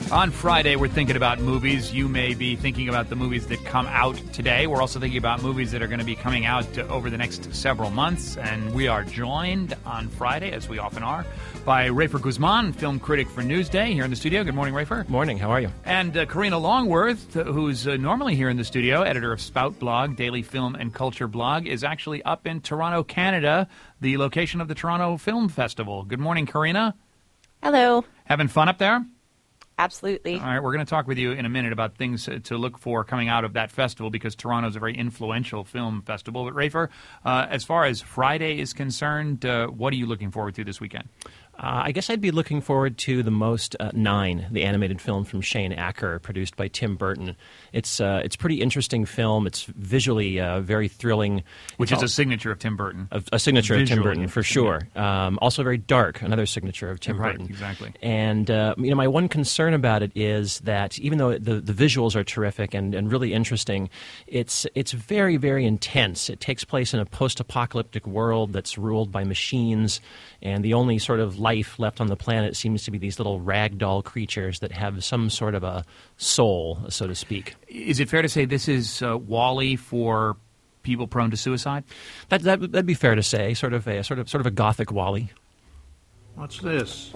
On Friday, we're thinking about movies. You may be thinking about the movies that come out today. We're also thinking about movies that are going to be coming out over the next several months. And we are joined on Friday, as we often are, by Rafer Guzman, film critic for Newsday, here in the studio. Good morning, Rafer. Morning. How are you? And Karina Longworth, who's normally here in the studio, editor of Spout Blog, daily film and culture blog, is actually up in Toronto, Canada, the location of the Toronto Film Festival. Good morning, Karina. Hello. Having fun up there? Absolutely. All right, we're going to talk with you in a minute about things to look for coming out of that festival because Toronto is a very influential film festival. But Rafer, as far as Friday is concerned, what are you looking forward to this weekend? I guess I'd be looking forward to the most 9, the animated film from Shane Acker, produced by Tim Burton. It's a pretty interesting film. It's visually very thrilling. Which is a signature of Tim Burton. A signature of Tim Burton, for sure. Also very dark, another signature of Tim Burton. Right, exactly. And my one concern about it is that even though the visuals are terrific and really interesting, it's very, very intense. It takes place in a post-apocalyptic world that's ruled by machines, and the only sort of life left on the planet seems to be these little ragdoll creatures that have some sort of a soul, so to speak. Is it fair to say this is WALL-E for people prone to suicide? That'd be fair to say. Sort of a gothic WALL-E. What's this?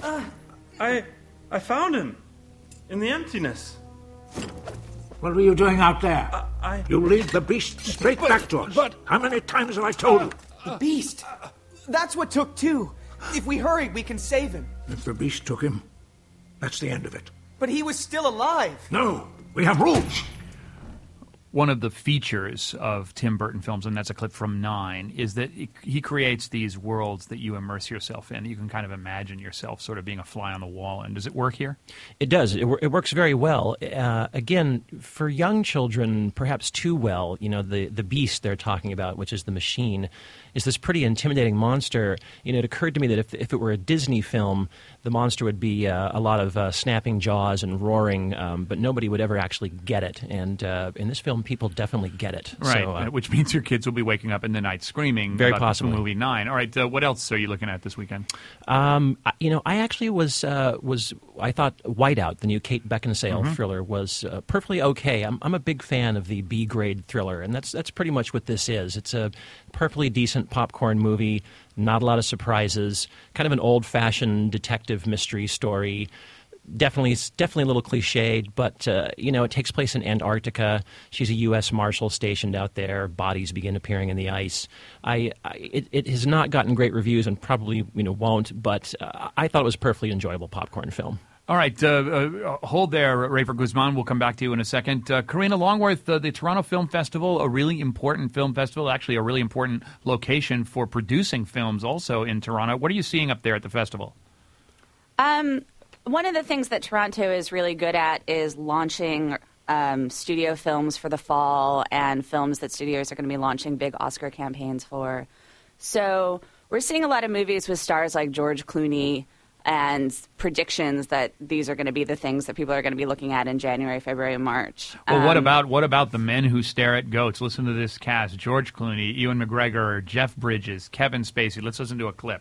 I found him in the emptiness. What were you doing out there? I... You lead the beast straight back to us. But... How many times have I told you? The beast? That's what took 2. If we hurry, we can save him. If the beast took him, that's the end of it. But he was still alive. No, we have rules. One of the features of Tim Burton films, and that's a clip from 9, is that he creates these worlds that you immerse yourself in. You can kind of imagine yourself sort of being a fly on the wall. And does it work here? It does. It works very well. Again, for young children, perhaps too well. You know, the beast they're talking about, which is the machine, is this pretty intimidating monster. You know, it occurred to me that if it were a Disney film, the monster would be a lot of snapping jaws and roaring, but nobody would ever actually get it. And in this film, people definitely get it. Right, So, which means your kids will be waking up in the night screaming very about possibly. the movie 9. All right, what else are you looking at this weekend? I actually I thought Whiteout, the new Kate Beckinsale thriller, was perfectly okay. I'm a big fan of the B-grade thriller, and that's pretty much what this is. It's a perfectly decent popcorn movie, not a lot of surprises, kind of an old-fashioned detective mystery story. Definitely a little cliched, but it takes place in Antarctica. She's a U.S. Marshal stationed out there. Bodies begin appearing in the ice. It has not gotten great reviews and probably won't, but I thought it was a perfectly enjoyable popcorn film. All right, hold there, Rafer Guzman. We'll come back to you in a second. Karina Longworth, the Toronto Film Festival, a really important film festival, actually a really important location for producing films also in Toronto. What are you seeing up there at the festival? One of the things that Toronto is really good at is launching studio films for the fall and films that studios are going to be launching big Oscar campaigns for. So we're seeing a lot of movies with stars like George Clooney and predictions that these are going to be the things that people are going to be looking at in January, February, and March. Well, what about The Men Who Stare at Goats? Listen to this cast: George Clooney, Ewan McGregor, Jeff Bridges, Kevin Spacey. Let's listen to a clip.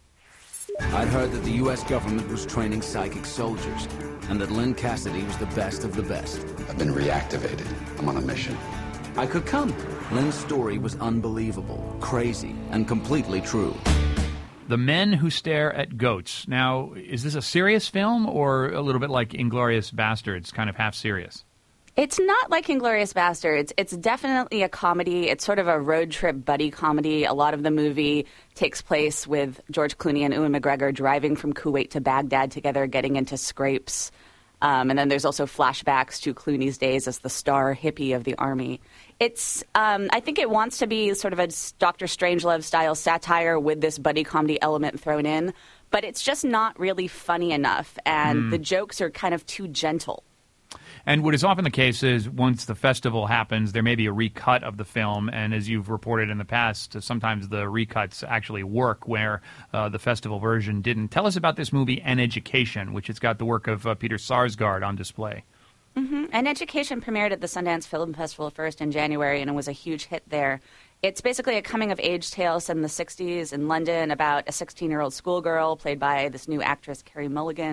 I'd heard that the U.S. government was training psychic soldiers, and that Lynn Cassidy was the best of the best. I've been reactivated. I'm on a mission. I could come. Lynn's story was unbelievable, crazy, and completely true. The Men Who Stare at Goats. Now, is this a serious film or a little bit like Inglourious Basterds, kind of half serious? It's not like Inglourious Basterds. It's definitely a comedy. It's sort of a road trip buddy comedy. A lot of the movie takes place with George Clooney and Ewan McGregor driving from Kuwait to Baghdad together, getting into scrapes. And then there's also flashbacks to Clooney's days as the star hippie of the army. It's, I think it wants to be sort of a Dr. Strangelove-style satire with this buddy comedy element thrown in, but it's just not really funny enough, and the jokes are kind of too gentle. And what is often the case is once the festival happens, there may be a recut of the film, and as you've reported in the past, sometimes the recuts actually work where the festival version didn't. Tell us about this movie, An Education, which has got the work of Peter Sarsgaard on display. An Education premiered at the Sundance Film Festival first in January, and it was a huge hit there. It's basically a coming-of-age tale set in the 60s in London about a 16-year-old schoolgirl played by this new actress, Carey Mulligan,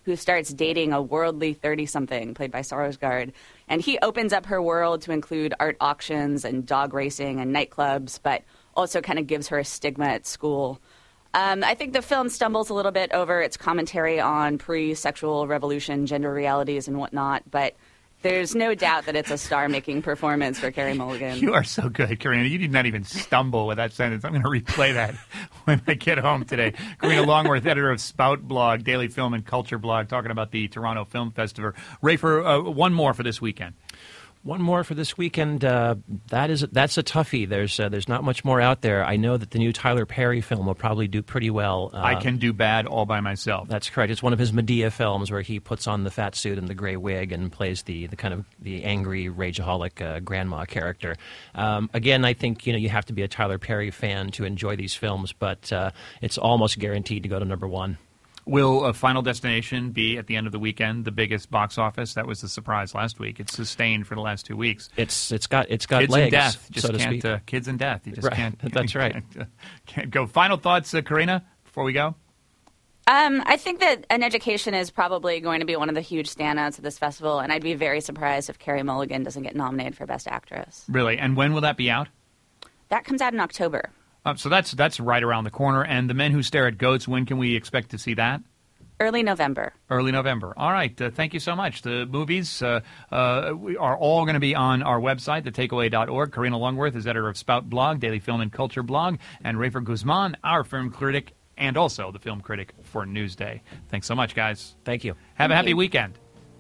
who starts dating a worldly 30-something played by Sarsgaard. And he opens up her world to include art auctions and dog racing and nightclubs, but also kind of gives her a stigma at school. I think the film stumbles a little bit over its commentary on pre-sexual revolution, gender realities, and whatnot, but there's no doubt that it's a star-making performance for Carey Mulligan. You are so good, Karina. You did not even stumble with that sentence. I'm going to replay that when I get home today. Karina Longworth, editor of Spout Blog, daily film and culture blog, talking about the Toronto Film Festival. Rafer, one more for this weekend. One more for this weekend. That's a toughie. There's not much more out there. I know that the new Tyler Perry film will probably do pretty well. I Can Do Bad All by Myself. That's correct. It's one of his Medea films where he puts on the fat suit and the gray wig and plays the kind of the angry rageaholic grandma character. Again, I think you have to be a Tyler Perry fan to enjoy these films, but it's almost guaranteed to go to number one. Will Final Destination be, at the end of the weekend, the biggest box office? That was the surprise last week. It's sustained for the last 2 weeks. It's got kids legs, and death. so to speak. Kids and death. You just right. can't. That's right. Can't go. Final thoughts, Karina, before we go? I think that An Education is probably going to be one of the huge standouts of this festival, and I'd be very surprised if Carey Mulligan doesn't get nominated for Best Actress. Really? And when will that be out? That comes out in October. So that's right around the corner. And The Men Who Stare at Goats, when can we expect to see that? Early November. Early November. All right. Thank you so much. The movies we are all going to be on our website, thetakeaway.org. Karina Longworth is editor of Spout Blog, daily film and culture blog, and Rafer Guzman, our film critic, and also the film critic for Newsday. Thanks so much, guys. Thank you. Have a happy weekend.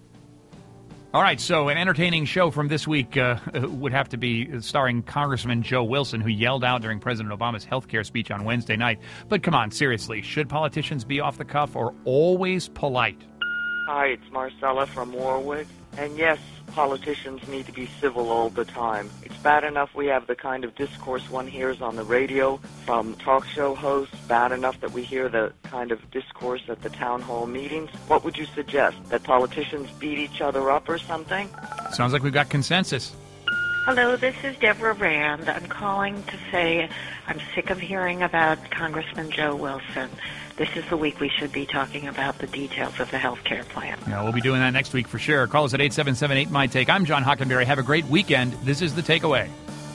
All right, so an entertaining show from this week would have to be starring Congressman Joe Wilson, who yelled out during President Obama's health care speech on Wednesday night. But come on, seriously, should politicians be off the cuff or always polite? Hi, it's Marcella from Warwick. And yes, politicians need to be civil all the time. It's bad enough we have the kind of discourse one hears on the radio from talk show hosts, bad enough that we hear the kind of discourse at the town hall meetings. What would you suggest? That politicians beat each other up or something? Sounds like we've got consensus. Hello, this is Deborah Rand. I'm calling to say I'm sick of hearing about Congressman Joe Wilson. This is the week we should be talking about the details of the health care plan. Yeah, we'll be doing that next week for sure. Call us at 877-8-MY-TAKE. I'm John Hockenberry. Have a great weekend. This is The Takeaway.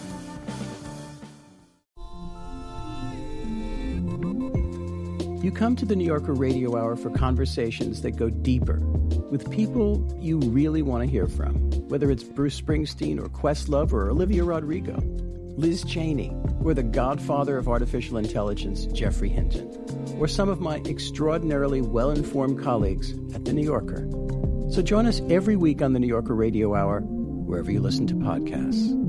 You come to the New Yorker Radio Hour for conversations that go deeper with people you really want to hear from, whether it's Bruce Springsteen or Questlove or Olivia Rodrigo, Liz Cheney, or the godfather of artificial intelligence, Geoffrey Hinton, or some of my extraordinarily well-informed colleagues at The New Yorker. So join us every week on the New Yorker Radio Hour, wherever you listen to podcasts.